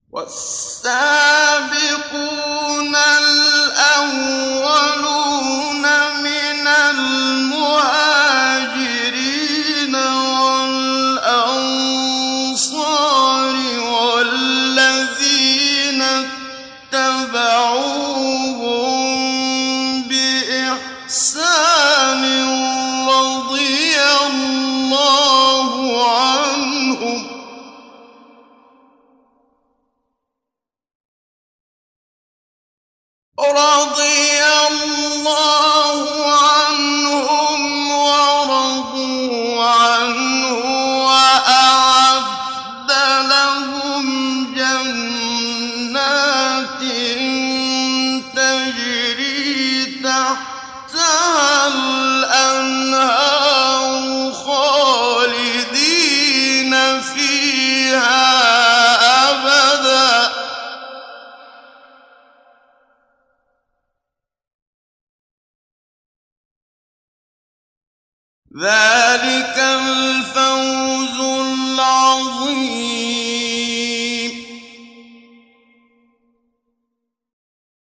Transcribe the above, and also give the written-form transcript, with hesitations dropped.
والسابقون الأولون من المهاجرين والأنصار والذين اتبعوهم بإحسان رضي الله عنهم ورضوا عنه وأعد لهم جنات تجري تحتها الأنهار خالدين فيها أبدا ذلك الفوز